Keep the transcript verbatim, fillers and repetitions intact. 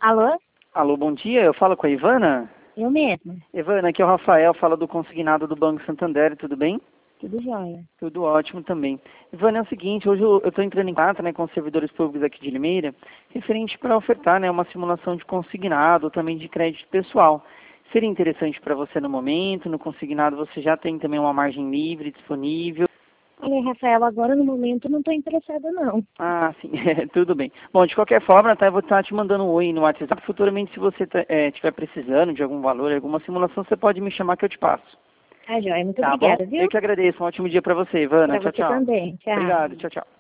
Alô? Alô, bom dia, eu falo com a Ivana? Eu mesma. Ivana, aqui é o Rafael, fala do consignado do Banco Santander, tudo bem? Tudo jóia. Tudo ótimo também. Ivana, é o seguinte, hoje eu estou entrando em contato, né, com os servidores públicos aqui de Limeira, referente para ofertar, né, uma simulação de consignado, também de crédito pessoal. Seria interessante para você no momento, no consignado você já tem também uma margem livre disponível? Olha, Rafael, agora no momento não estou interessada não. Ah, sim, tudo bem. Bom, de qualquer forma, tá, eu vou estar te mandando um oi no WhatsApp. Futuramente, se você estiver precisando de algum valor, alguma simulação, você pode me chamar que eu te passo. Tá, jóia. Muito Tá obrigada, bom? viu? Eu que agradeço. Um ótimo dia para você, Ivana. Para Tchau, você tchau. também. Tchau. Obrigado. Tchau, tchau.